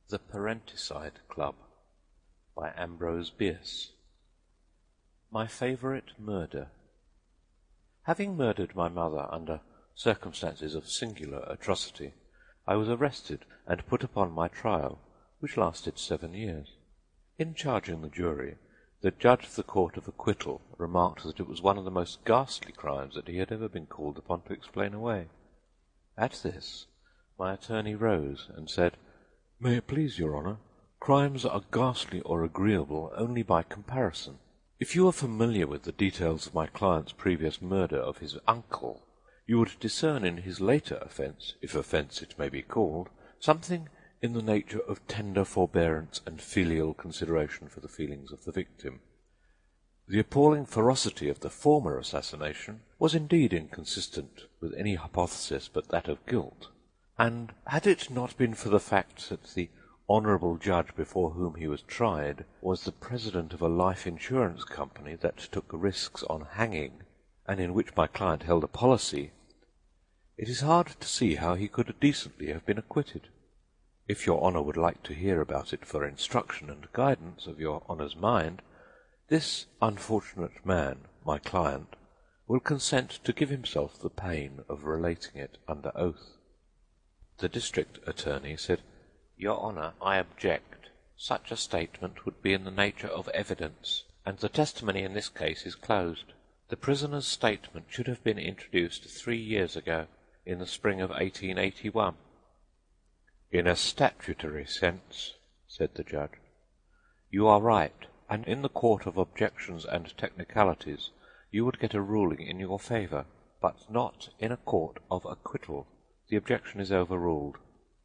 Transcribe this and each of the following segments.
The Parenticide Club by Ambrose Bierce. My favourite murder. Having murdered my mother under circumstances of singular atrocity, I was arrested and put upon my trial, which lasted 7 years. In charging the jury, the judge of the Court of Acquittal remarked that it was one of the most ghastly crimes that he had ever been called upon to explain away. At this, my attorney rose and said, "May it please your honour, crimes are ghastly or agreeable only by comparison. If you are familiar with the details of my client's previous murder of his uncle, you would discern in his later offence, if offence it may be called, something in the nature of tender forbearance and filial consideration for the feelings of the victim. The appalling ferocity of the former assassination was indeed inconsistent with any hypothesis but that of guilt, and had it not been for the fact that the honourable judge before whom he was tried was the president of a life insurance company that took risks on hanging, and in which my client held a policy, it is hard to see how he could decently have been acquitted. If your honour would like to hear about it for instruction and guidance of your honour's mind, this unfortunate man, my client, will consent to give himself the pain of relating it under oath." The district attorney said, "Your honour, I object. Such a statement would be in the nature of evidence, and the testimony in this case is closed. The prisoner's statement should have been introduced 3 years ago, in the spring of 1881. "In a statutory sense," said the judge, "you are right, and in the court of objections and technicalities you would get a ruling in your favour, but not in a court of acquittal. The objection is overruled."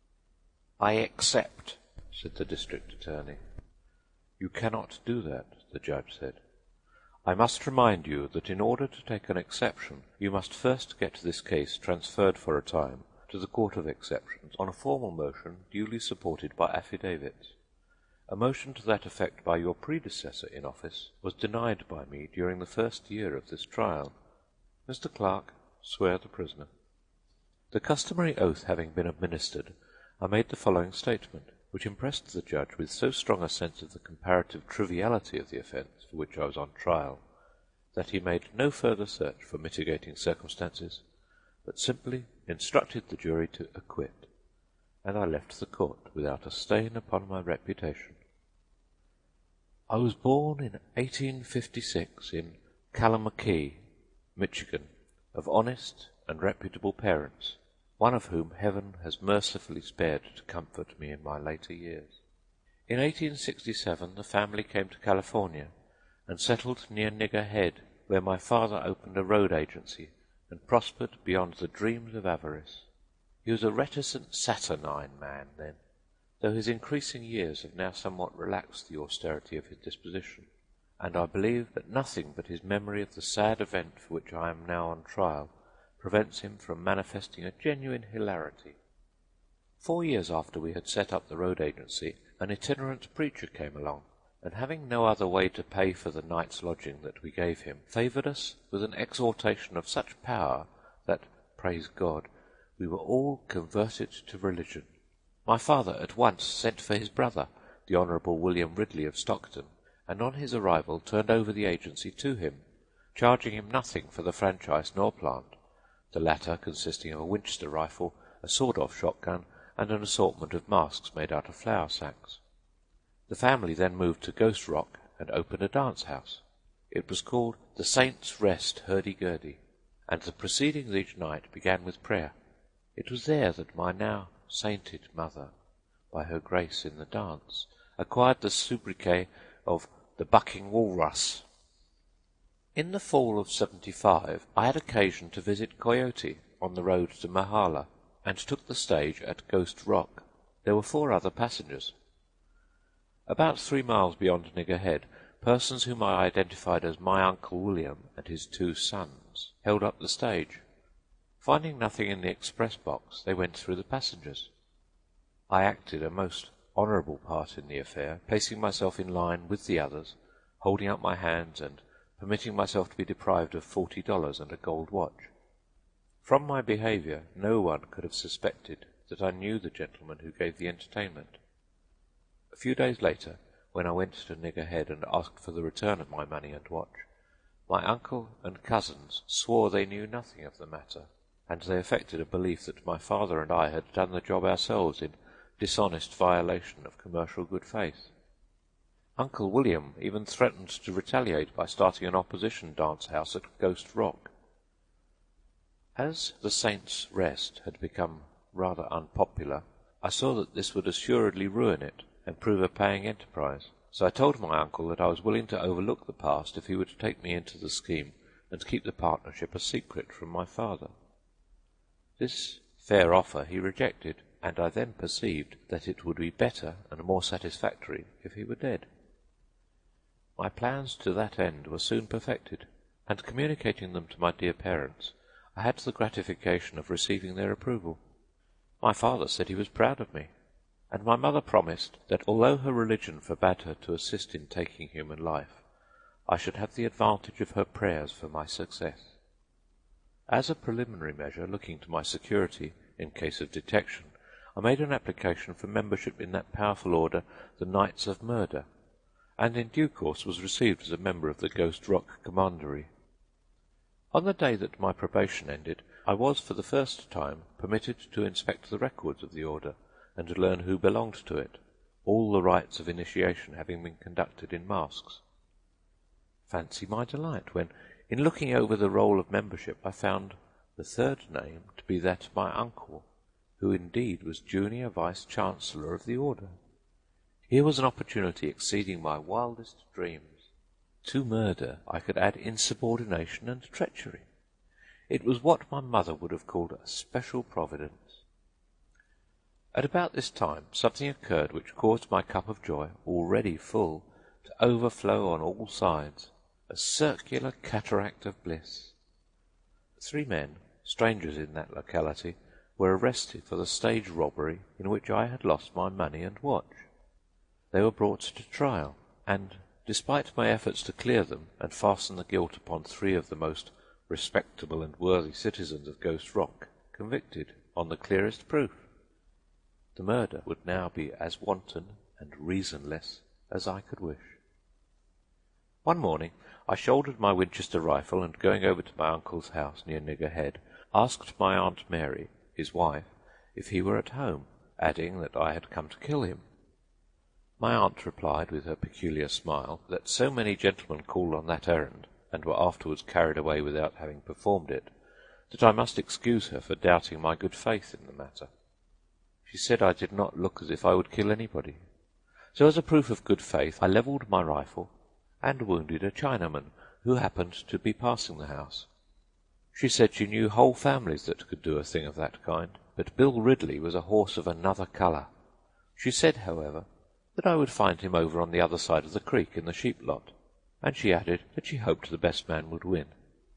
"I accept," said the district attorney. "You cannot do that," the judge said. "I must remind you that in order to take an exception you must first get this case transferred for a time to the Court of Exceptions on a formal motion duly supported by affidavits. A motion to that effect by your predecessor in office was denied by me during the first year of this trial. Mr. Clerk, swear the prisoner." The customary oath having been administered, I made the following statement, which impressed the judge with so strong a sense of the comparative triviality of the offence for which I was on trial, that he made no further search for mitigating circumstances, but simply instructed the jury to acquit, and I left the court without a stain upon my reputation. I was born in 1856 in Kalamakee, Michigan, of honest and reputable parents, one of whom Heaven has mercifully spared to comfort me in my later years. In 1867 the family came to California and settled near Nigger Head, where my father opened a road agency and prospered beyond the dreams of avarice. He was a reticent, saturnine man then, though his increasing years have now somewhat relaxed the austerity of his disposition, and I believe that nothing but his memory of the sad event for which I am now on trial prevents him from manifesting a genuine hilarity. 4 years after we had set up the road agency, an itinerant preacher came along, and having no other way to pay for the night's lodging that we gave him, favoured us with an exhortation of such power that, praise God, we were all converted to religion. My father at once sent for his brother, the Honourable William Ridley of Stockton, and on his arrival turned over the agency to him, charging him nothing for the franchise nor plant, the latter consisting of a Winchester rifle, a sawed-off shotgun, and an assortment of masks made out of flour sacks. The family then moved to Ghost Rock and opened a dance-house. It was called the Saints' Rest Hurdy-Gurdy, and the proceedings each night began with prayer. It was there that my now sainted mother, by her grace in the dance, acquired the sobriquet of the Bucking Walrus. In the fall of '75 I had occasion to visit Coyote on the road to Mahala, and took the stage at Ghost Rock. There were 4 other passengers. About 3 miles beyond Nigger Head, persons whom I identified as my Uncle William and his 2 sons held up the stage. Finding nothing in the express box, they went through the passengers. I acted a most honourable part in the affair, placing myself in line with the others, holding up my hands and permitting myself to be deprived of $40 and a gold watch. From my behaviour no one could have suspected that I knew the gentleman who gave the entertainment. few days later, when I went to Nigger Head and asked for the return of my money and watch, my uncle and cousins swore they knew nothing of the matter, and they affected a belief that my father and I had done the job ourselves in dishonest violation of commercial good faith. Uncle William even threatened to retaliate by starting an opposition dance house at Ghost Rock. As the Saints' Rest had become rather unpopular, I saw that this would assuredly ruin it and prove a paying enterprise, so I told my uncle that I was willing to overlook the past if he would take me into the scheme and keep the partnership a secret from my father. This fair offer he rejected, and I then perceived that it would be better and more satisfactory if he were dead. My plans to that end were soon perfected, and communicating them to my dear parents, I had the gratification of receiving their approval. My father said he was proud of me, and my mother promised that although her religion forbade her to assist in taking human life, I should have the advantage of her prayers for my success. As a preliminary measure looking to my security in case of detection, I made an application for membership in that powerful order, the Knights of Murder, and in due course was received as a member of the Ghost Rock Commandery. On the day that my probation ended, I was for the first time permitted to inspect the records of the order, and to learn who belonged to it, all the rites of initiation having been conducted in masks. Fancy my delight when, in looking over the roll of membership, I found the third name to be that of my uncle, who indeed was junior vice-chancellor of the order. Here was an opportunity exceeding my wildest dreams. To murder I could add insubordination and treachery. It was what my mother would have called a special providence. At about this time something occurred which caused my cup of joy, already full, to overflow on all sides, a circular cataract of bliss. 3 men, strangers in that locality, were arrested for the stage robbery in which I had lost my money and watch. They were brought to trial, and, despite my efforts to clear them and fasten the guilt upon 3 of the most respectable and worthy citizens of Ghost Rock, convicted on the clearest proof. The murder would now be as wanton and reasonless as I could wish. One morning I shouldered my Winchester rifle, and going over to my uncle's house near Nigger Head, asked my Aunt Mary, his wife, if he were at home, adding that I had come to kill him. My aunt replied with her peculiar smile that so many gentlemen called on that errand, and were afterwards carried away without having performed it, that I must excuse her for doubting my good faith in the matter. She said I did not look as if I would kill anybody. So as a proof of good faith I levelled my rifle, and wounded a Chinaman who happened to be passing the house. She said she knew whole families that could do a thing of that kind, but Bill Ridley was a horse of another colour. She said, however, that I would find him over on the other side of the creek in the sheep lot, and she added that she hoped the best man would win.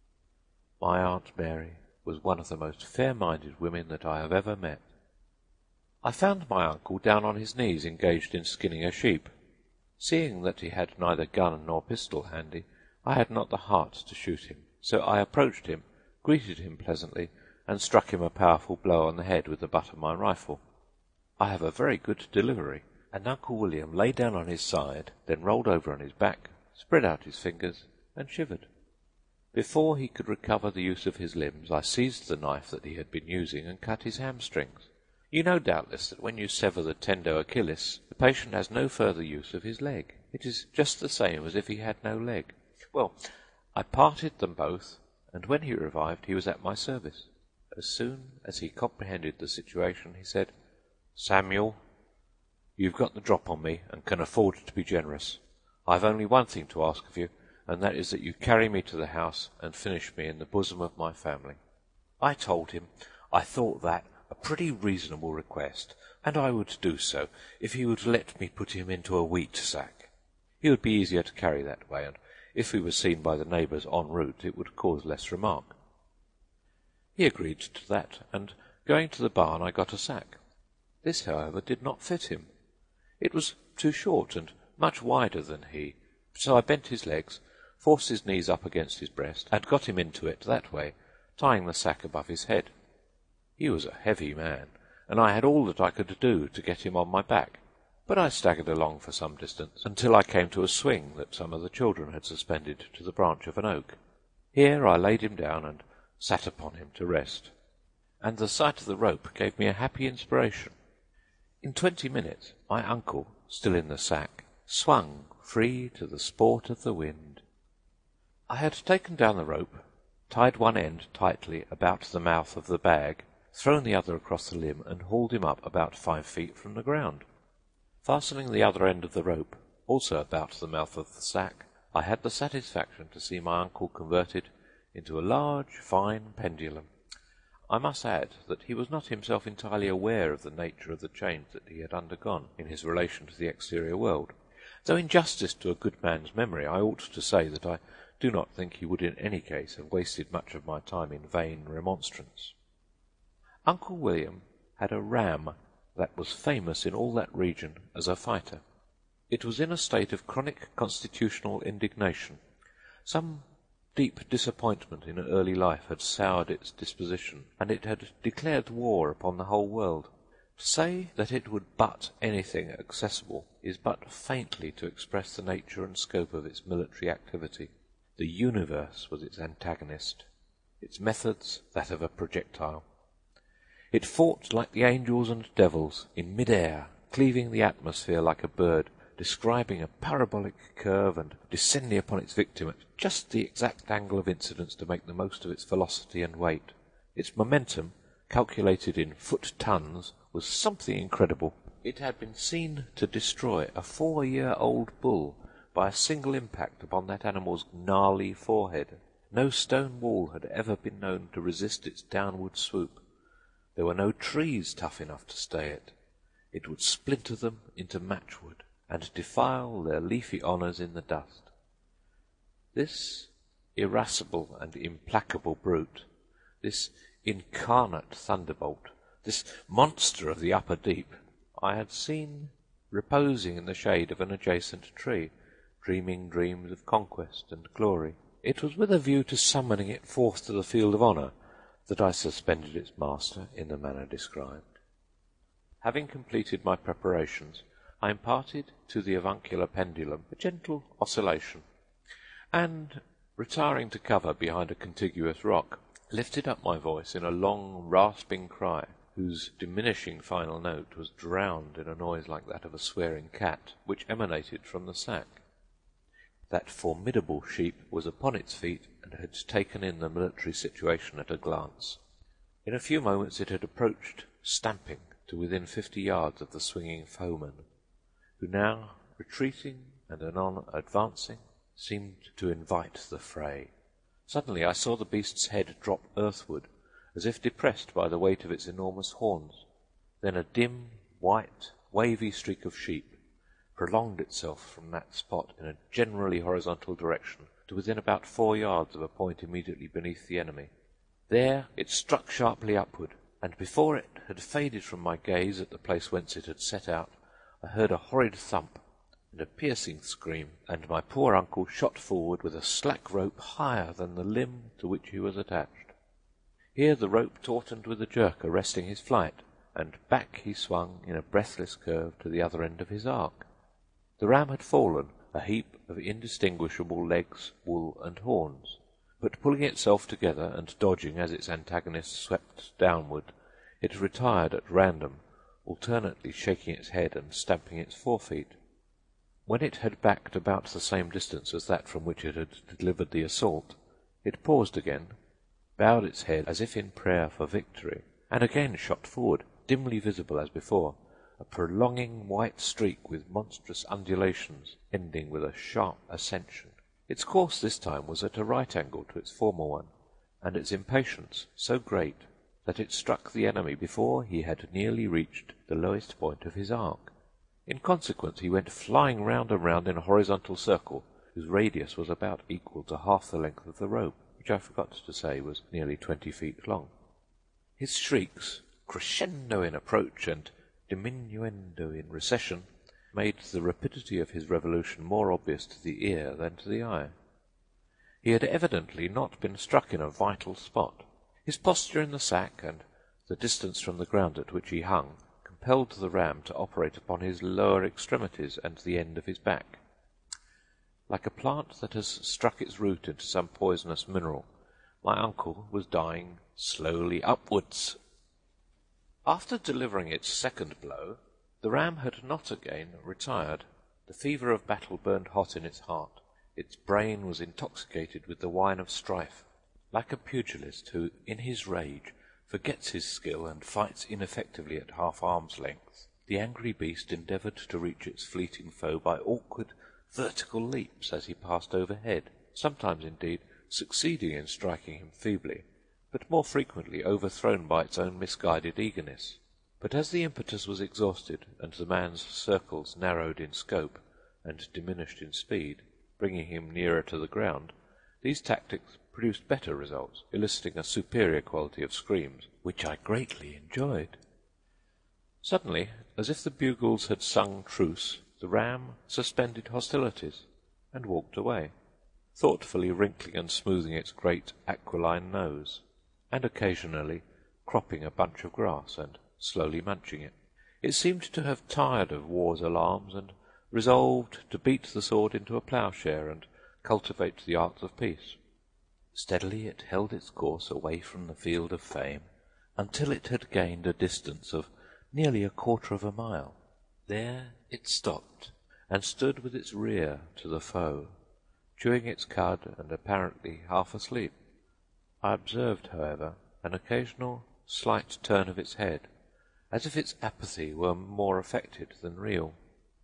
My Aunt Mary was one of the most fair-minded women that I have ever met. I found my uncle down on his knees engaged in skinning a sheep. Seeing that he had neither gun nor pistol handy, I had not the heart to shoot him, so I approached him, greeted him pleasantly, and struck him a powerful blow on the head with the butt of my rifle. I have a very good delivery, and Uncle William lay down on his side, then rolled over on his back, spread out his fingers, and shivered. Before he could recover the use of his limbs, I seized the knife that he had been using and cut his hamstrings. You know doubtless that when you sever the tendo Achillis, the patient has no further use of his leg. It is just the same as if he had no leg. Well, I parted them both, and when he revived he was at my service. As soon as he comprehended the situation, he said, "Samuel, you've got the drop on me, and can afford to be generous. I've only one thing to ask of you, and that is that you carry me to the house and finish me in the bosom of my family." I told him I thought that a pretty reasonable request, and I would do so if he would let me put him into a wheat sack. He would be easier to carry that way, and if he was seen by the neighbours en route it would cause less remark. He agreed to that, and going to the barn I got a sack. This, however, did not fit him. It was too short and much wider than he, so I bent his legs, forced his knees up against his breast, and got him into it that way, tying the sack above his head. He was a heavy man, and I had all that I could do to get him on my back, but I staggered along for some distance, until I came to a swing that some of the children had suspended to the branch of an oak. Here I laid him down and sat upon him to rest, and the sight of the rope gave me a happy inspiration. In 20 minutes my uncle, still in the sack, swung free to the sport of the wind. I had taken down the rope, tied one end tightly about the mouth of the bag, thrown the other across the limb, and hauled him up about 5 feet from the ground. Fastening the other end of the rope, also about the mouth of the sack, I had the satisfaction to see my uncle converted into a large, fine pendulum. I must add that he was not himself entirely aware of the nature of the change that he had undergone in his relation to the exterior world, though in justice to a good man's memory I ought to say that I do not think he would in any case have wasted much of my time in vain remonstrance. Uncle William had a ram that was famous in all that region as a fighter. It was in a state of chronic constitutional indignation. Some deep disappointment in early life had soured its disposition, and it had declared war upon the whole world. To say that it would butt anything accessible is but faintly to express the nature and scope of its military activity. The universe was its antagonist, its methods that of a projectile. It fought like the angels and devils, in mid-air, cleaving the atmosphere like a bird, describing a parabolic curve and descending upon its victim at just the exact angle of incidence to make the most of its velocity and weight. Its momentum, calculated in foot-tons, was something incredible. It had been seen to destroy a 4-year-old bull by a single impact upon that animal's gnarly forehead. No stone wall had ever been known to resist its downward swoop. There were no trees tough enough to stay it. It would splinter them into matchwood, and defile their leafy honours in the dust. This irascible and implacable brute, this incarnate thunderbolt, this monster of the upper deep, I had seen reposing in the shade of an adjacent tree, dreaming dreams of conquest and glory. It was with a view to summoning it forth to the field of honour that I suspended its master in the manner described. Having completed my preparations, I imparted to the avuncular pendulum a gentle oscillation, and, retiring to cover behind a contiguous rock, lifted up my voice in a long, rasping cry, whose diminishing final note was drowned in a noise like that of a swearing cat, which emanated from the sack. That formidable sheep was upon its feet, and had taken in the military situation at a glance. In a few moments it had approached, stamping, to within 50 yards of the swinging foeman, who now, retreating and anon advancing, seemed to invite the fray. Suddenly I saw the beast's head drop earthward, as if depressed by the weight of its enormous horns. Then a dim, white, wavy streak of sheep prolonged itself from that spot in a generally horizontal direction to within about 4 yards of a point immediately beneath the enemy. There it struck sharply upward, and before it had faded from my gaze at the place whence it had set out, I heard a horrid thump and a piercing scream, and my poor uncle shot forward with a slack rope higher than the limb to which he was attached. Here the rope tautened with a jerk, arresting his flight, and back he swung in a breathless curve to the other end of his arc. The ram had fallen, a heap of indistinguishable legs, wool, and horns, but pulling itself together and dodging as its antagonist swept downward, it retired at random, alternately shaking its head and stamping its forefeet. When it had backed about the same distance as that from which it had delivered the assault, it paused again, bowed its head as if in prayer for victory, and again shot forward, dimly visible as before, a prolonging white streak with monstrous undulations, ending with a sharp ascension. Its course this time was at a right angle to its former one, and its impatience so great that it struck the enemy before he had nearly reached the lowest point of his arc. In consequence he went flying round and round in a horizontal circle, whose radius was about equal to half the length of the rope, which I forgot to say was nearly 20 feet long. His shrieks, crescendo in approach and diminuendo in recession, made the rapidity of his revolution more obvious to the ear than to the eye. He had evidently not been struck in a vital spot. His posture in the sack, and the distance from the ground at which he hung, compelled the ram to operate upon his lower extremities and the end of his back. Like a plant that has struck its root into some poisonous mineral, my uncle was dying slowly upwards. After delivering its second blow, the ram had not again retired. The fever of battle burned hot in its heart. Its brain was intoxicated with the wine of strife. Like a pugilist who, in his rage, forgets his skill and fights ineffectively at half-arm's length, the angry beast endeavoured to reach its fleeting foe by awkward vertical leaps as he passed overhead, sometimes, indeed, succeeding in striking him feebly, but more frequently overthrown by its own misguided eagerness. But as the impetus was exhausted, and the man's circles narrowed in scope and diminished in speed, bringing him nearer to the ground, these tactics produced better results, eliciting a superior quality of screams, which I greatly enjoyed. Suddenly, as if the bugles had sung truce, the ram suspended hostilities, and walked away, thoughtfully wrinkling and smoothing its great aquiline nose, and occasionally cropping a bunch of grass and slowly munching it. It seemed to have tired of war's alarms, and resolved to beat the sword into a ploughshare and cultivate the arts of peace. Steadily it held its course away from the field of fame, until it had gained a distance of nearly 1/4 of a mile. There it stopped, and stood with its rear to the foe, chewing its cud and apparently half asleep. I observed, however, an occasional slight turn of its head, as if its apathy were more affected than real.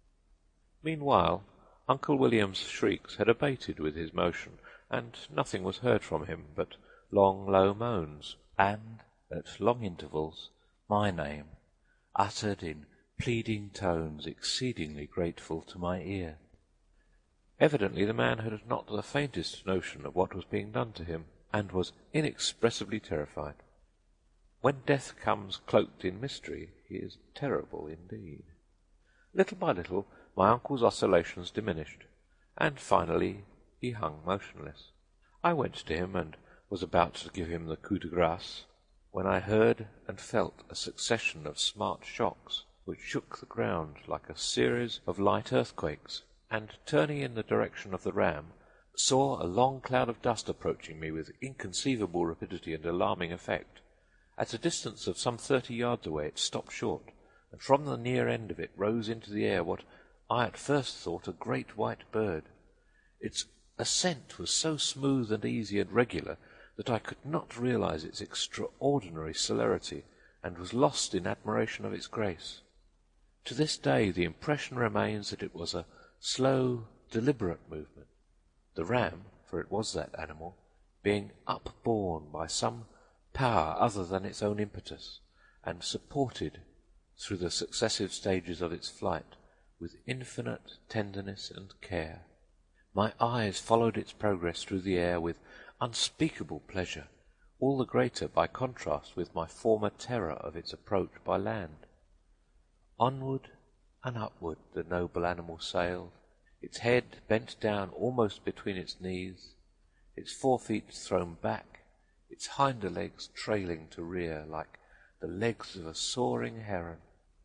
Meanwhile, Uncle William's shrieks had abated with his motion, and nothing was heard from him but long, low moans, and, at long intervals, my name, uttered in pleading tones exceedingly grateful to my ear. Evidently the man had not the faintest notion of what was being done to him, and was inexpressibly terrified. When death comes cloaked in mystery, he is terrible indeed. Little by little my uncle's oscillations diminished, and finally he hung motionless. I went to him and was about to give him the coup de grace, when I heard and felt a succession of smart shocks, which shook the ground like a series of light earthquakes, and, turning in the direction of the ram, saw a long cloud of dust approaching me with inconceivable rapidity and alarming effect. At a distance of some 30 yards away it stopped short, and from the near end of it rose into the air what I at first thought a great white bird. Its ascent was so smooth and easy and regular that I could not realize its extraordinary celerity, and was lost in admiration of its grace. To this day the impression remains that it was a slow, deliberate movement, the ram, for it was that animal, being upborne by some power other than its own impetus, and supported through the successive stages of its flight with infinite tenderness and care. My eyes followed its progress through the air with unspeakable pleasure, all the greater by contrast with my former terror of its approach by land. Onward and upward the noble animal sailed, its head bent down almost between its knees, its forefeet thrown back, its hinder legs trailing to rear like the legs of a soaring heron.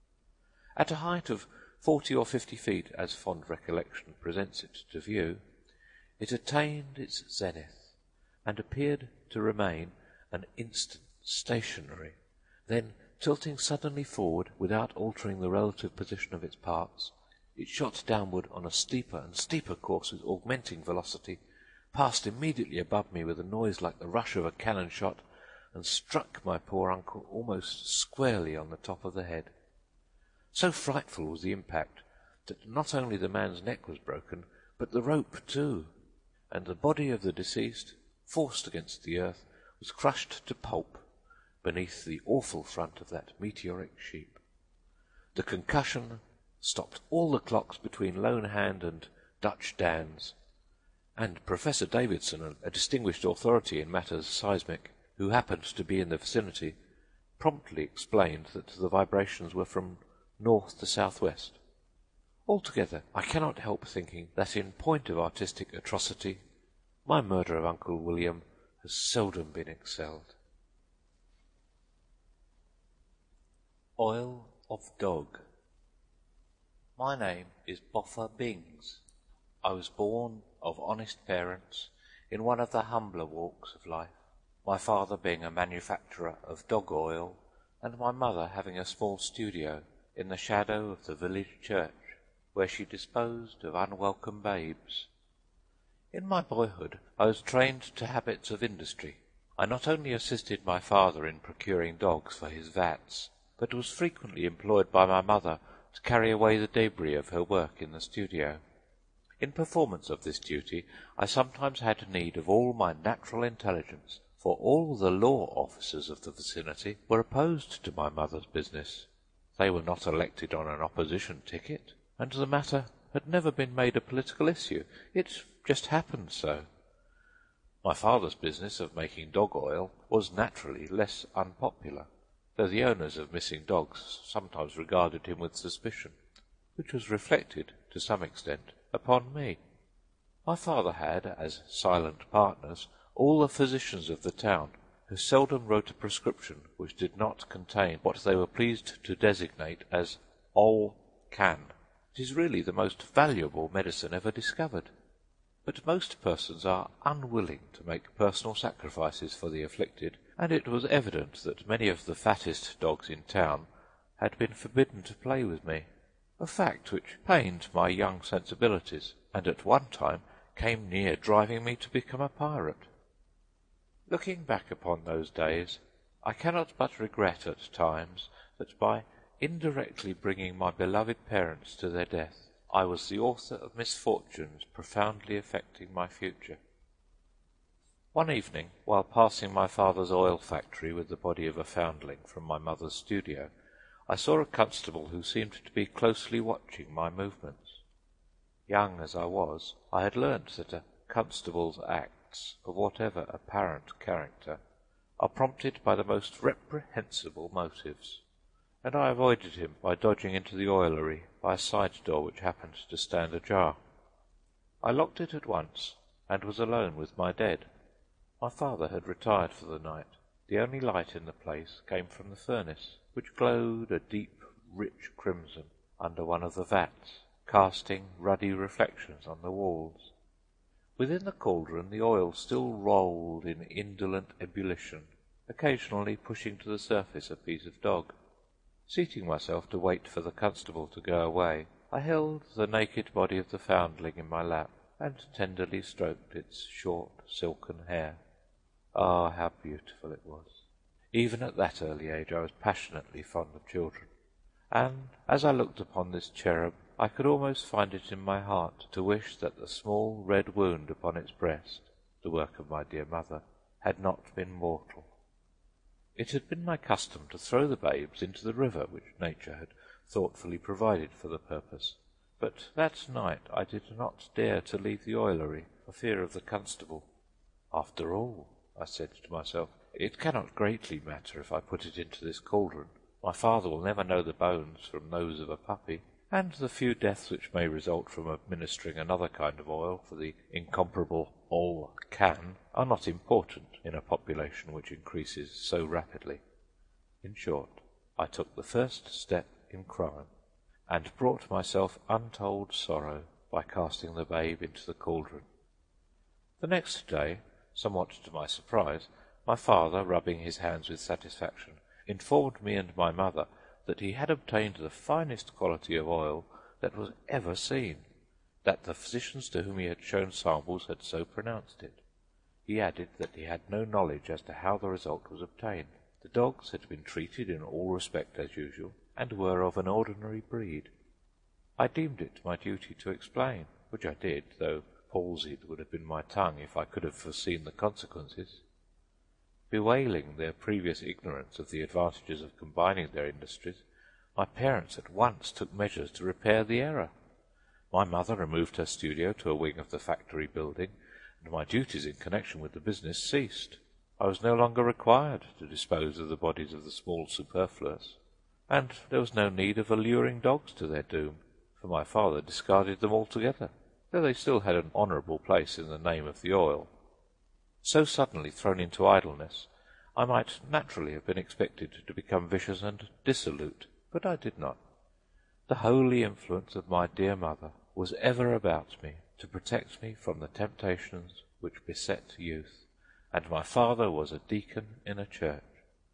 At a height of 40 or 50 feet, as fond recollection presents it to view, it attained its zenith, and appeared to remain an instant stationary. Then, tilting suddenly forward, without altering the relative position of its parts, it shot downward on a steeper and steeper course with augmenting velocity, passed immediately above me with a noise like the rush of a cannon shot, and struck my poor uncle almost squarely on the top of the head. So frightful was the impact that not only the man's neck was broken, but the rope too, and the body of the deceased, forced against the earth, was crushed to pulp beneath the awful front of that meteoric sheep. The concussion stopped all the clocks between Lone Hand and Dutch Dan's, and Professor Davidson, a distinguished authority in matters seismic, who happened to be in the vicinity, promptly explained that the vibrations were from north to southwest. Altogether, I cannot help thinking that in point of artistic atrocity, my murder of Uncle William has seldom been excelled. Oil of Dog. My name is Boffer Bings. I was born of honest parents in one of the humbler walks of life, my father being a manufacturer of dog oil, and my mother having a small studio in the shadow of the village church, where she disposed of unwelcome babes. In my boyhood I was trained to habits of industry. I not only assisted my father in procuring dogs for his vats, but was frequently employed by my mother to carry away the debris of her work in the studio. In performance of this duty I sometimes had need of all my natural intelligence, for all the law officers of the vicinity were opposed to my mother's business. They were not elected on an opposition ticket, and the matter had never been made a political issue. It just happened so. My father's business of making dog oil was naturally less unpopular, though the owners of missing dogs sometimes regarded him with suspicion, which was reflected, to some extent, upon me. My father had, as silent partners, all the physicians of the town, who seldom wrote a prescription which did not contain what they were pleased to designate as Ol Can. It is really the most valuable medicine ever discovered. But most persons are unwilling to make personal sacrifices for the afflicted, and it was evident that many of the fattest dogs in town had been forbidden to play with me, a fact which pained my young sensibilities, and at one time came near driving me to become a pirate. Looking back upon those days, I cannot but regret at times that by indirectly bringing my beloved parents to their death, I was the author of misfortunes profoundly affecting my future. One evening, while passing my father's oil factory with the body of a foundling from my mother's studio, I saw a constable who seemed to be closely watching my movements. Young as I was, I had learnt that a constable's acts, of whatever apparent character, are prompted by the most reprehensible motives, and I avoided him by dodging into the oilery by a side door which happened to stand ajar. I locked it at once, and was alone with my dead. My father had retired for the night. The only light in the place came from the furnace, which glowed a deep, rich crimson under one of the vats, casting ruddy reflections on the walls. Within the cauldron the oil still rolled in indolent ebullition, occasionally pushing to the surface a piece of dog. Seating myself to wait for the constable to go away, I held the naked body of the foundling in my lap, and tenderly stroked its short, silken hair. Ah, how beautiful it was! Even at that early age I was passionately fond of children, and as I looked upon this cherub, I could almost find it in my heart to wish that the small red wound upon its breast, the work of my dear mother, had not been mortal. It had been my custom to throw the babes into the river which nature had thoughtfully provided for the purpose, but that night I did not dare to leave the oilery for fear of the constable. After all, I said to myself, it cannot greatly matter if I put it into this cauldron. My father will never know the bones from those of a puppy, and the few deaths which may result from administering another kind of oil for the incomparable Ol Can are not important in a population which increases so rapidly. In short, I took the first step in crime, and brought myself untold sorrow by casting the babe into the cauldron. The next day, somewhat to my surprise, my father, rubbing his hands with satisfaction, informed me and my mother that he had obtained the finest quality of oil that was ever seen, that the physicians to whom he had shown samples had so pronounced it. He added that he had no knowledge as to how the result was obtained. The dogs had been treated in all respects as usual, and were of an ordinary breed. I deemed it my duty to explain, which I did, though palsied would have been my tongue if I could have foreseen the consequences. Bewailing their previous ignorance of the advantages of combining their industries, my parents at once took measures to repair the error. My mother removed her studio to a wing of the factory building, and my duties in connection with the business ceased. I was no longer required to dispose of the bodies of the small superfluous, and there was no need of alluring dogs to their doom, for my father discarded them altogether, though they still had an honourable place in the name of the oil. So suddenly thrown into idleness, I might naturally have been expected to become vicious and dissolute, But I did not. The holy influence of my dear mother was ever about me to protect me from the temptations which beset youth, and my father was a deacon in a church.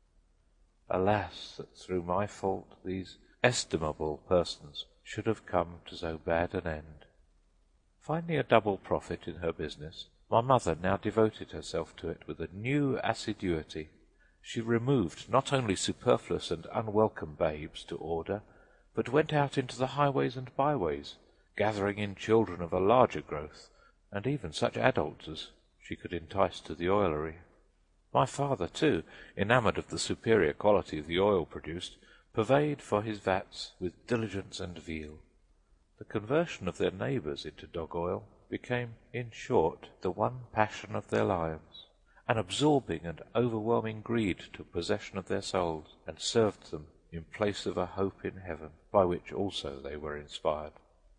Alas, that through my fault these estimable persons should have come to so bad an end. Finding a double profit in her business, my mother now devoted herself to it with a new assiduity. She removed not only superfluous and unwelcome babes to order, but went out into the highways and byways, gathering in children of a larger growth, and even such adults as she could entice to the oilery. My father, too, enamoured of the superior quality of the oil produced, purveyed for his vats with diligence and zeal. The conversion of their neighbours into dog-oil became, in short, the one passion of their lives. An absorbing and overwhelming greed took possession of their souls, and served them in place of a hope in heaven, by which also they were inspired.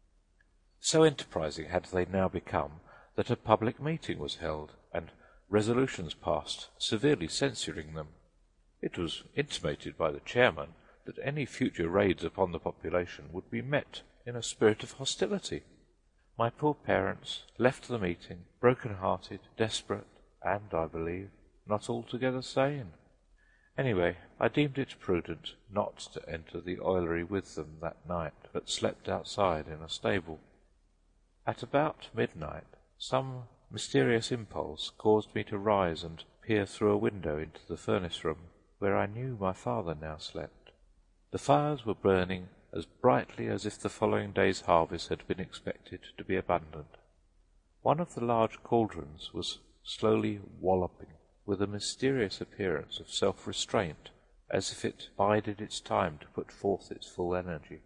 So enterprising had they now become that a public meeting was held, and resolutions passed severely censuring them. It was intimated by the chairman that any future raids upon the population would be met in a spirit of hostility. My poor parents left the meeting broken-hearted, desperate, and, I believe, not altogether sane. Anyway, I deemed it prudent not to enter the oilery with them that night, but slept outside in a stable. At about midnight, some mysterious impulse caused me to rise and peer through a window into the furnace-room, where I knew my father now slept. The fires were burning as brightly as if the following day's harvest had been expected to be abundant. One of the large cauldrons was slowly walloping, with a mysterious appearance of self-restraint, as if it bided its time to put forth its full energy.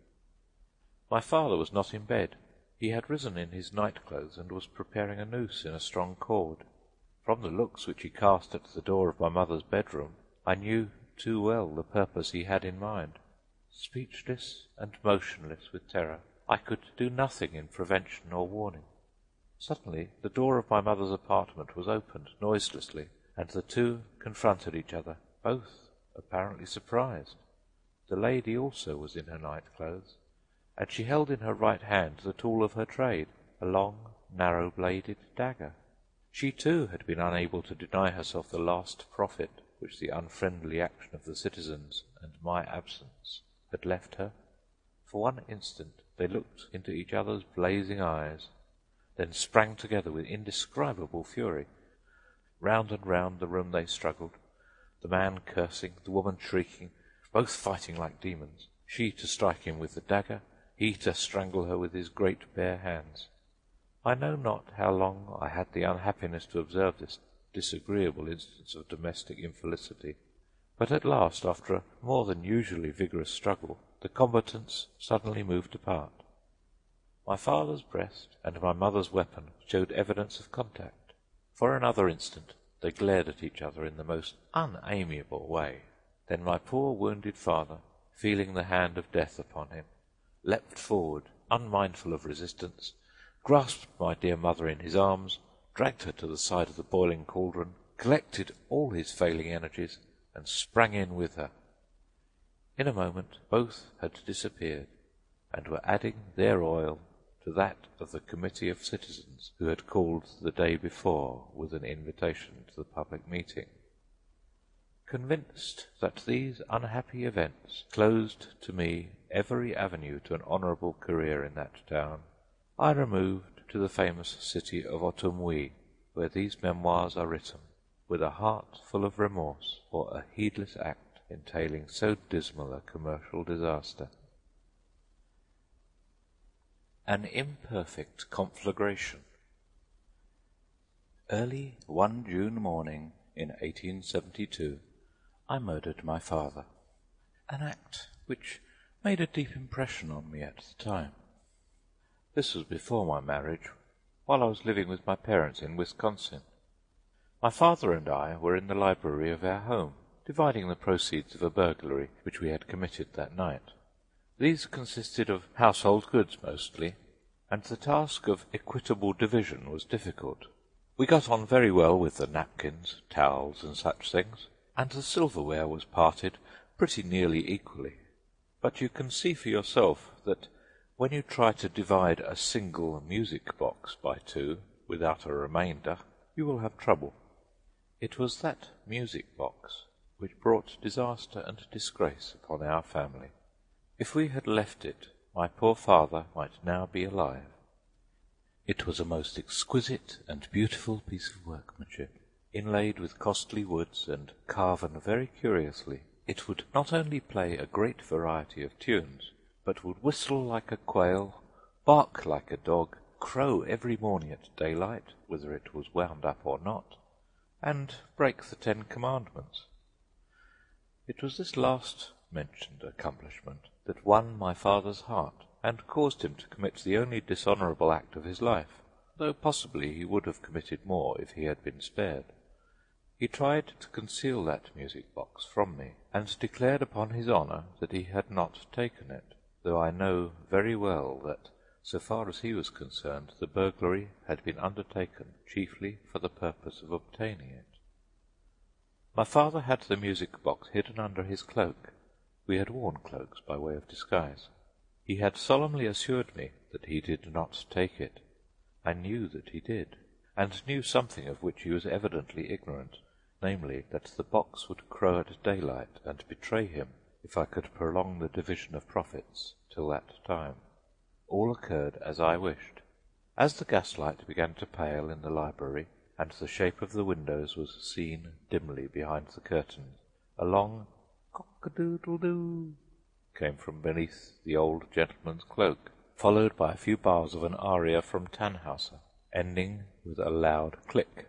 My father was not in bed. He had risen in his night-clothes, and was preparing a noose in a strong cord. From the looks which he cast at the door of my mother's bedroom, I knew too well the purpose he had in mind. Speechless and motionless with terror, I could do nothing in prevention or warning. Suddenly the door of my mother's apartment was opened noiselessly, and the two confronted each other, both apparently surprised. The lady also was in her night-clothes, and she held in her right hand the tool of her trade, a long, narrow-bladed dagger. She, too, had been unable to deny herself the last profit which the unfriendly action of the citizens and my absence had left her. For one instant they looked into each other's blazing eyes, then sprang together with indescribable fury. Round and round the room they struggled, the man cursing, the woman shrieking, both fighting like demons, she to strike him with the dagger, he to strangle her with his great bare hands. I know not how long I had the unhappiness to observe this disagreeable instance of domestic infelicity, but at last, after a more than usually vigorous struggle, the combatants suddenly moved apart. My father's breast and my mother's weapon showed evidence of contact. For another instant they glared at each other in the most unamiable way. Then my poor wounded father, feeling the hand of death upon him, leapt forward, unmindful of resistance, grasped my dear mother in his arms, dragged her to the side of the boiling cauldron, collected all his failing energies, and sprang in with her. In a moment both had disappeared, and were adding their oil to that of the committee of citizens who had called the day before with an invitation to the public meeting. Convinced that these unhappy events closed to me every avenue to an honourable career in that town, I removed to the famous city of Otumwee, where these memoirs are written, with a heart full of remorse for a heedless act entailing so dismal a commercial disaster. An imperfect conflagration. Early one June morning in 1872, I murdered my father, an act which made a deep impression on me at the time. This was before my marriage, while I was living with my parents in Wisconsin. My father and I were in the library of our home, dividing the proceeds of a burglary which we had committed that night. These consisted of household goods mostly, and the task of equitable division was difficult. We got on very well with the napkins, towels, and such things, and the silverware was parted pretty nearly equally. But you can see for yourself that when you try to divide a single music box by two without a remainder, you will have trouble. It was that music box which brought disaster and disgrace upon our family. If we had left it, my poor father might now be alive. It was a most exquisite and beautiful piece of workmanship, inlaid with costly woods and carven very curiously. It would not only play a great variety of tunes, but would whistle like a quail, bark like a dog, crow every morning at daylight, whether it was wound up or not, and break the 10 Commandments. It was this last mentioned accomplishment that won my father's heart, and caused him to commit the only dishonourable act of his life, though possibly he would have committed more if he had been spared. He tried to conceal that music box from me, and declared upon his honour that he had not taken it, though I know very well that, so far as he was concerned, the burglary had been undertaken chiefly for the purpose of obtaining it. My father had the music box hidden under his cloak. We had worn cloaks by way of disguise. He had solemnly assured me that he did not take it. I knew that he did, and knew something of which he was evidently ignorant, namely, that the box would crow at daylight and betray him if I could prolong the division of profits till that time. All occurred as I wished. As the gaslight began to pale in the library, and the shape of the windows was seen dimly behind the curtains, a long cock-a-doodle-doo came from beneath the old gentleman's cloak, followed by a few bars of an aria from Tannhauser, ending with a loud click.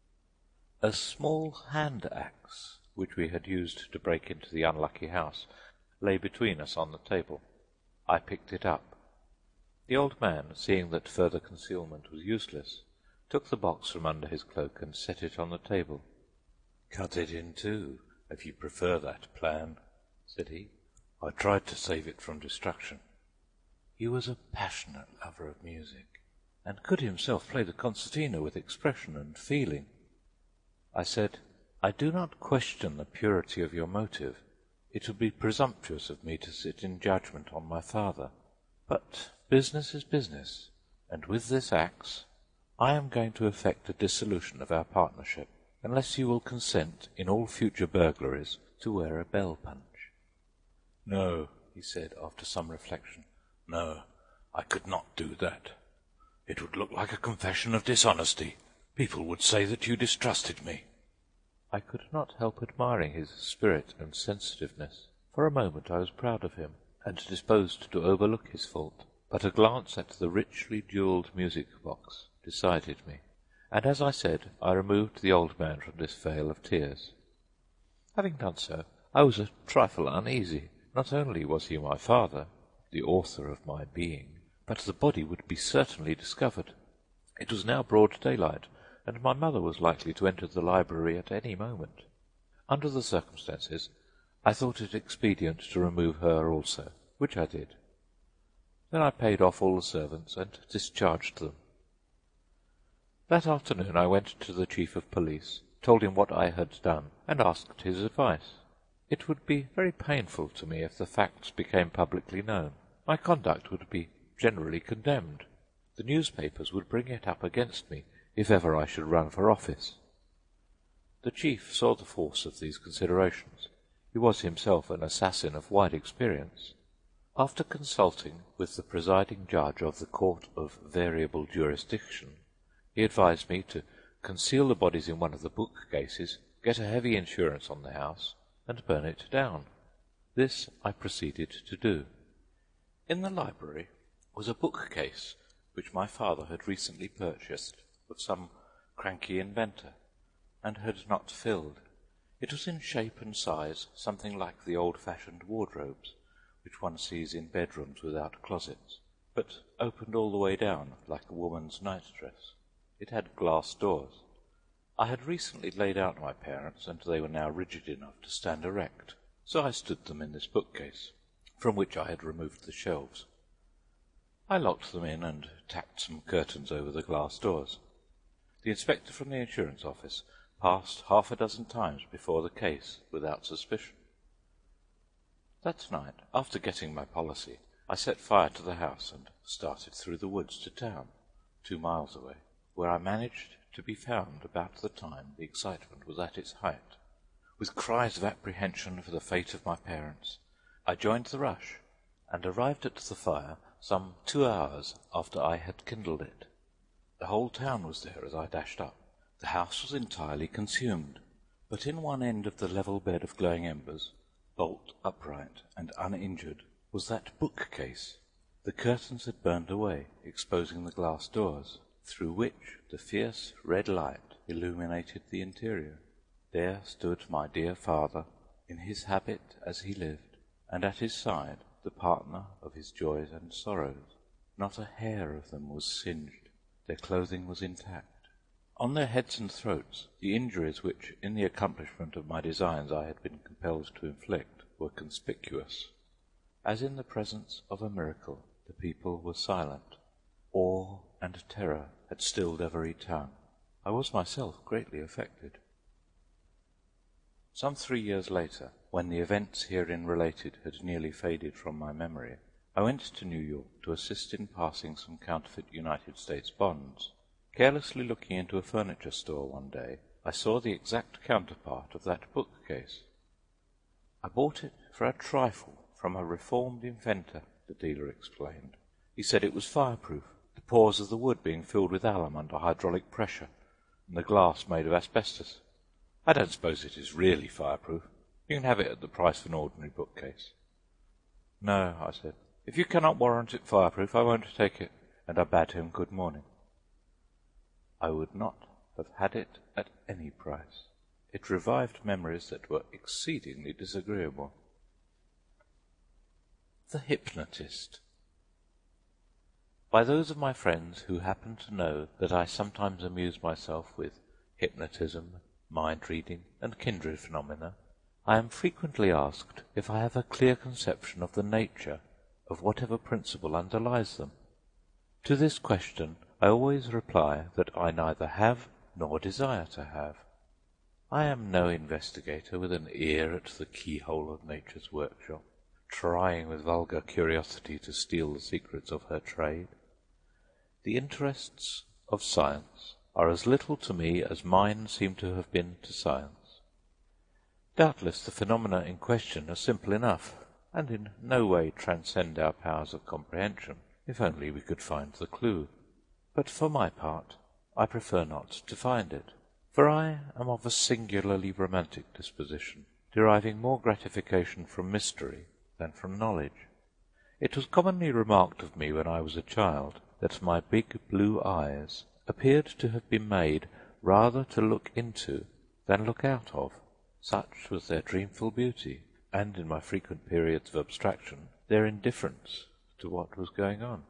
A small hand-axe, which we had used to break into the unlucky house, lay between us on the table. I picked it up. The old man, seeing that further concealment was useless, took the box from under his cloak and set it on the table. "Cut it in two, if you prefer that plan," said he. "I tried to save it from destruction." He was a passionate lover of music, and could himself play the concertina with expression and feeling. I said, "I do not question the purity of your motive. It would be presumptuous of me to sit in judgment on my father. But business is business, and with this axe I am going to effect a dissolution of our partnership, unless you will consent in all future burglaries to wear a bell-punch." "No," he said, after some reflection. "No, I could not do that. It would look like a confession of dishonesty. People would say that you distrusted me." I could not help admiring his spirit and sensitiveness. For a moment I was proud of him, and disposed to overlook his fault. But a glance at the richly jewelled music-box decided me, and as I said, I removed the old man from this vale of tears. Having done so, I was a trifle uneasy. Not only was he my father, the author of my being, but the body would be certainly discovered. It was now broad daylight, and my mother was likely to enter the library at any moment. Under the circumstances, I thought it expedient to remove her also, which I did. Then I paid off all the servants and discharged them. That afternoon I went to the chief of police, told him what I had done, and asked his advice. It would be very painful to me if the facts became publicly known. My conduct would be generally condemned. The newspapers would bring it up against me if ever I should run for office. The chief saw the force of these considerations. He was himself an assassin of wide experience. After consulting with the presiding judge of the Court of Variable Jurisdiction, he advised me to conceal the bodies in one of the bookcases, get a heavy insurance on the house, and burn it down. This I proceeded to do. In the library was a bookcase which my father had recently purchased of some cranky inventor, and had not filled. It was in shape and size something like the old-fashioned wardrobes which one sees in bedrooms without closets, but opened all the way down like a woman's night-dress. It had glass doors. I had recently laid out my parents, and they were now rigid enough to stand erect, so I stood them in this bookcase, from which I had removed the shelves. I locked them in and tacked some curtains over the glass doors. The inspector from the insurance office passed half a dozen times before the case without suspicion. That night, after getting my policy, I set fire to the house and started through the woods to town, 2 miles away, where I managed to be found about the time the excitement was at its height. With cries of apprehension for the fate of my parents, I joined the rush, and arrived at the fire some 2 hours after I had kindled it. The whole town was there as I dashed up. The house was entirely consumed, but in one end of the level bed of glowing embers, bolt upright and uninjured, was that bookcase. The curtains had burned away, exposing the glass doors, through which the fierce red light illuminated the interior. There stood my dear father, in his habit as he lived, and at his side the partner of his joys and sorrows. Not a hair of them was singed. Their clothing was intact. On their heads and throats, the injuries which, in the accomplishment of my designs, I had been compelled to inflict, were conspicuous. As in the presence of a miracle, the people were silent. Awe and terror had stilled every tongue. I was myself greatly affected. Some 3 years later, when the events herein related had nearly faded from my memory, I went to New York to assist in passing some counterfeit United States bonds. Carelessly looking into a furniture store one day, I saw the exact counterpart of that bookcase. I bought it for a trifle from a reformed inventor, the dealer explained. He said it was fireproof, the pores of the wood being filled with alum under hydraulic pressure, and the glass made of asbestos. I don't suppose it is really fireproof. You can have it at the price of an ordinary bookcase. No, I said. If you cannot warrant it fireproof, I won't take it, and I bade him good morning. I would not have had it at any price. It revived memories that were exceedingly disagreeable. The Hypnotist. By those of my friends who happen to know that I sometimes amuse myself with hypnotism, mind-reading, and kindred phenomena, I am frequently asked if I have a clear conception of the nature of whatever principle underlies them. To this question I always reply that I neither have nor desire to have. I am no investigator with an ear at the keyhole of nature's workshop, trying with vulgar curiosity to steal the secrets of her trade. The interests of science are as little to me as mine seem to have been to science. Doubtless the phenomena in question are simple enough, and in no way transcend our powers of comprehension, if only we could find the clue. But for my part, I prefer not to find it, for I am of a singularly romantic disposition, deriving more gratification from mystery than from knowledge. It was commonly remarked of me when I was a child that my big blue eyes appeared to have been made rather to look into than look out of. Such was their dreamful beauty, and in my frequent periods of abstraction, their indifference to what was going on.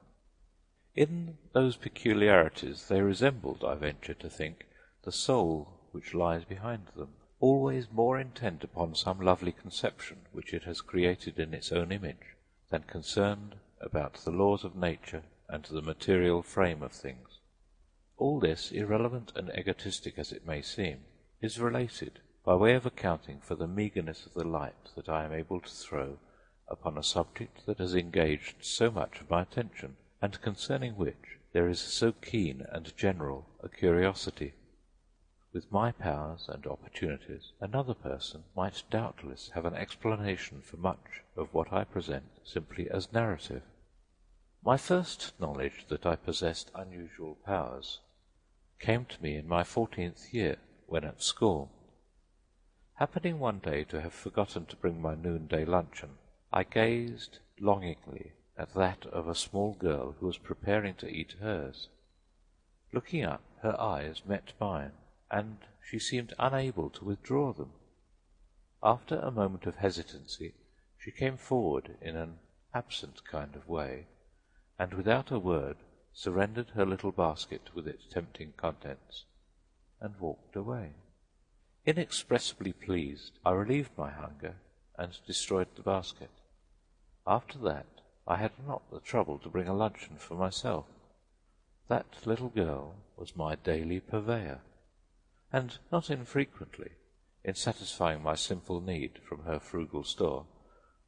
In those peculiarities they resembled, I venture to think, the soul which lies behind them, always more intent upon some lovely conception which it has created in its own image, than concerned about the laws of nature and the material frame of things. All this, irrelevant and egotistic as it may seem, is related, by way of accounting for the meagreness of the light that I am able to throw upon a subject that has engaged so much of my attention, and concerning which there is so keen and general a curiosity. With my powers and opportunities, another person might doubtless have an explanation for much of what I present simply as narrative. My first knowledge that I possessed unusual powers came to me in my 14th year, when at school. Happening one day to have forgotten to bring my noonday luncheon, I gazed longingly at that of a small girl who was preparing to eat hers. Looking up, her eyes met mine, and she seemed unable to withdraw them. After a moment of hesitancy, she came forward in an absent kind of way, and without a word surrendered her little basket with its tempting contents, and walked away. Inexpressibly pleased, I relieved my hunger and destroyed the basket. After that I had not the trouble to bring a luncheon for myself. That little girl was my daily purveyor, and not infrequently, in satisfying my simple need from her frugal store,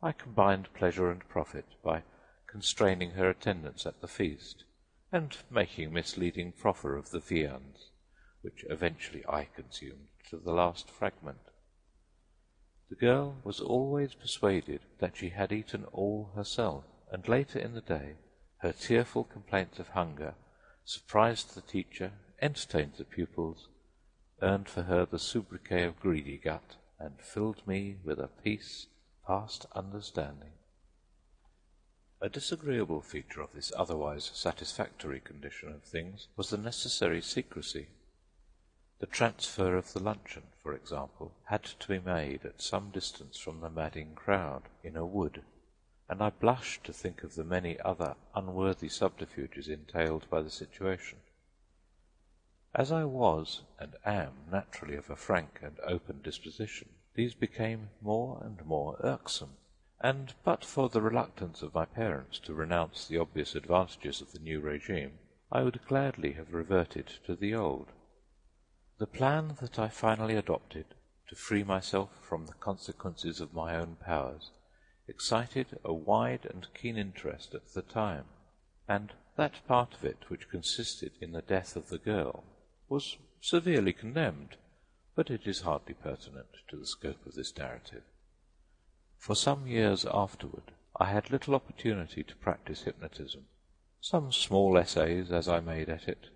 I combined pleasure and profit by constraining her attendance at the feast, and making misleading proffer of the viands, which eventually I consumed to the last fragment. The girl was always persuaded that she had eaten all herself, and later in the day her tearful complaints of hunger surprised the teacher, entertained the pupils, earned for her the sobriquet of Greedy Gut, and filled me with a peace past understanding. A disagreeable feature of this otherwise satisfactory condition of things was the necessary secrecy. The transfer of the luncheon, for example, had to be made at some distance from the madding crowd, in a wood, and I blushed to think of the many other unworthy subterfuges entailed by the situation. As I was, and am, naturally of a frank and open disposition, these became more and more irksome, and but for the reluctance of my parents to renounce the obvious advantages of the new regime, I would gladly have reverted to the old. The plan that I finally adopted, to free myself from the consequences of my own powers, excited a wide and keen interest at the time, and that part of it which consisted in the death of the girl was severely condemned, but it is hardly pertinent to the scope of this narrative. For some years afterward I had little opportunity to practice hypnotism. Some small essays as I made at it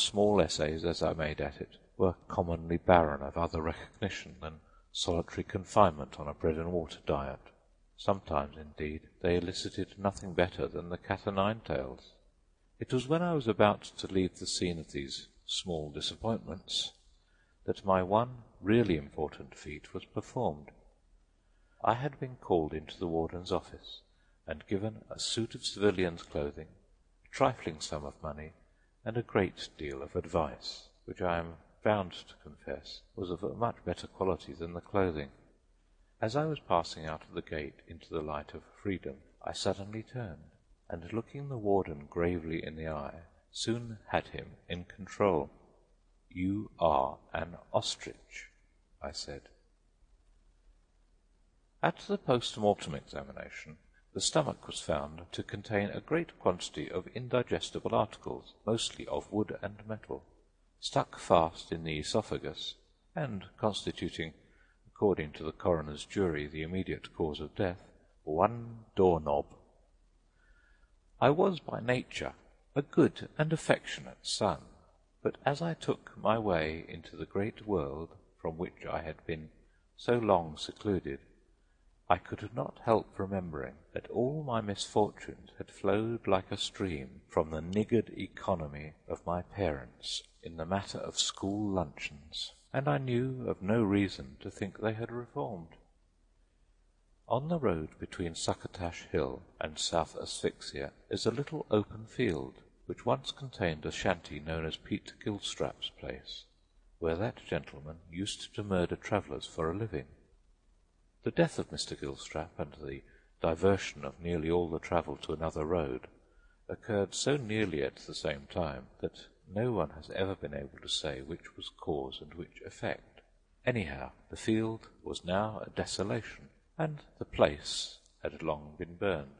were commonly barren of other recognition than solitary confinement on a bread-and-water diet. Sometimes, indeed, they elicited nothing better than the cat-o'-nine-tails. It was when I was about to leave the scene of these small disappointments that my one really important feat was performed. I had been called into the warden's office and given a suit of civilian's clothing, a trifling sum of money, and a great deal of advice, which I am bound to confess was of a much better quality than the clothing. As I was passing out of the gate into the light of freedom, I suddenly turned, and looking the warden gravely in the eye, soon had him in control. "You are an ostrich," I said. At the post-mortem examination, the stomach was found to contain a great quantity of indigestible articles, mostly of wood and metal, stuck fast in the esophagus, and constituting, according to the coroner's jury, the immediate cause of death, one door-knob. I was by nature a good and affectionate son, but as I took my way into the great world from which I had been so long secluded, I could not help remembering that all my misfortunes had flowed like a stream from the niggard economy of my parents in the matter of school luncheons, and I knew of no reason to think they had reformed. On the road between Succotash Hill and South Asphyxia is a little open field, which once contained a shanty known as Pete Gilstrap's place, where that gentleman used to murder travellers for a living. The death of Mr. Gilstrap and the diversion of nearly all the travel to another road occurred so nearly at the same time that no one has ever been able to say which was cause and which effect. Anyhow, the field was now a desolation, and the place had long been burned.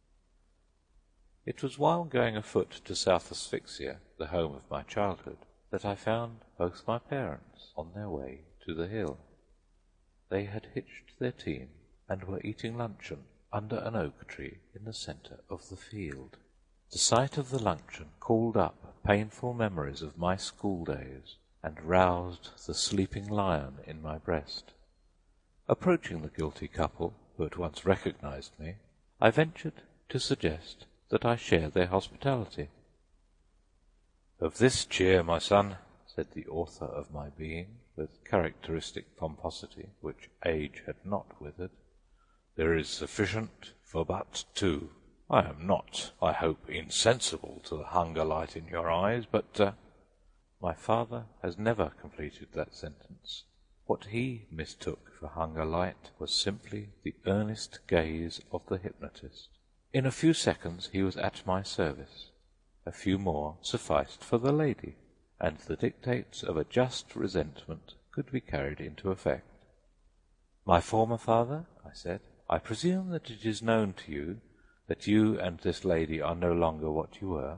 It was while going afoot to South Asphyxia, the home of my childhood, that I found both my parents on their way to the hill. They had hitched their team and were eating luncheon under an oak tree in the centre of the field. The sight of the luncheon called up painful memories of my school days and roused the sleeping lion in my breast. Approaching the guilty couple, who at once recognized me, I ventured to suggest that I share their hospitality. "Of this cheer, my son," said the author of my being, with characteristic pomposity, which age had not withered, "there is sufficient for but two. I am not, I hope, insensible to the hunger light in your eyes, but My father has never completed that sentence. What he mistook for hunger light was simply the earnest gaze of the hypnotist. In a few seconds he was at my service. A few more sufficed for the lady, and the dictates of a just resentment could be carried into effect. "My former father," I said, I presume that it is known to you that you and this lady are no longer what you were?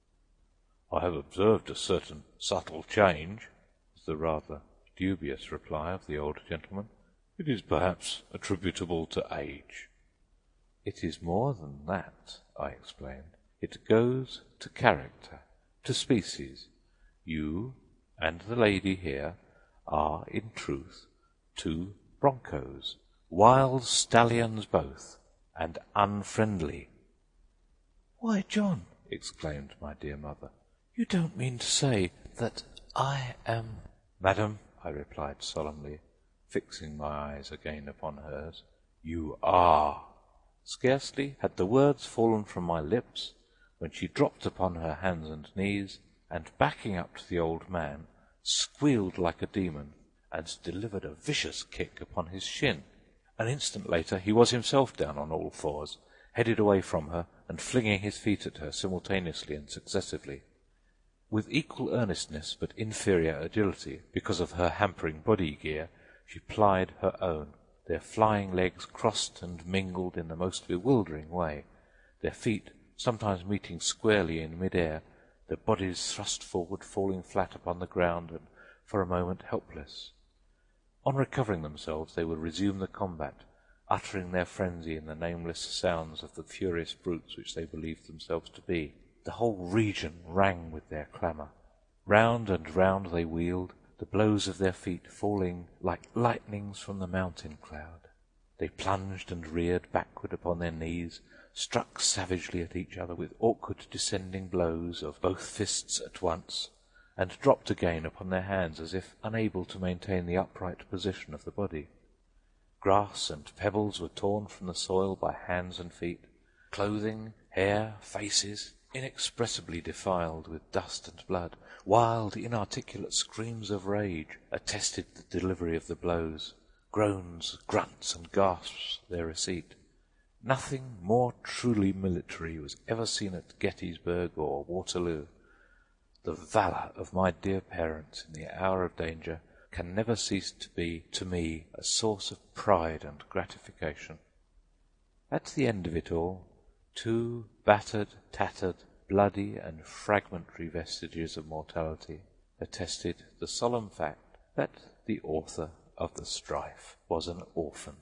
I have observed a certain subtle change, was the rather dubious reply of the old gentleman. It is perhaps attributable to age. It is more than that, I explained. It goes to character, to species. You and the lady here are, in truth, two broncos, wild stallions both, and unfriendly. Why, John, exclaimed my dear mother, you don't mean to say that I am— Madam, I replied solemnly, fixing my eyes again upon hers, you are. Scarcely had the words fallen from my lips when she dropped upon her hands and knees, and backing up to the old man, squealed like a demon, and delivered a vicious kick upon his shin. An instant later he was himself down on all fours, headed away from her, and flinging his feet at her simultaneously and successively. With equal earnestness but inferior agility, because of her hampering body gear, she plied her own. Their flying legs crossed and mingled in the most bewildering way, their feet sometimes meeting squarely in mid-air, their bodies thrust forward, falling flat upon the ground, and for a moment helpless. On recovering themselves, they would resume the combat, uttering their frenzy in the nameless sounds of the furious brutes which they believed themselves to be. The whole region rang with their clamour. Round and round they wheeled, the blows of their feet falling like lightnings from the mountain cloud. They plunged and reared backward upon their knees, struck savagely at each other with awkward descending blows of both fists at once, and dropped again upon their hands as if unable to maintain the upright position of the body. Grass and pebbles were torn from the soil by hands and feet, clothing, hair, faces, inexpressibly defiled with dust and blood. Wild, inarticulate screams of rage attested the delivery of the blows, groans, grunts, and gasps their receipt. Nothing more truly military was ever seen at Gettysburg or Waterloo. The valour of my dear parents in the hour of danger can never cease to be, to me, a source of pride and gratification. At the end of it all, two battered, tattered, bloody, and fragmentary vestiges of mortality attested the solemn fact that the author of the strife was an orphan.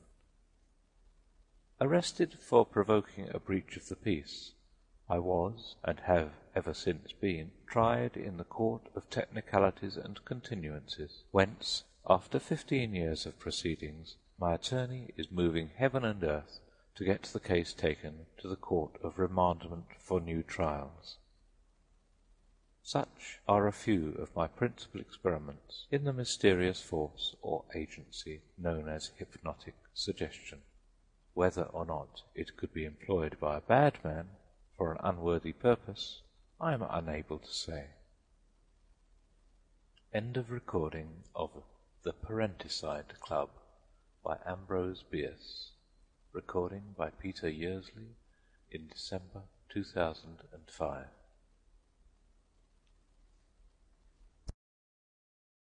Arrested for provoking a breach of the peace, I was, and have ever since been, tried in the Court of Technicalities and Continuances, whence, after 15 years of proceedings, my attorney is moving heaven and earth to get the case taken to the Court of Remandment for new trials. Such are a few of my principal experiments in the mysterious force or agency known as hypnotic suggestion. Whether or not it could be employed by a bad man for an unworthy purpose, I am unable to say. End of recording of The Parenticide Club by Ambrose Bierce. Recording by Peter Yearsley in December 2005.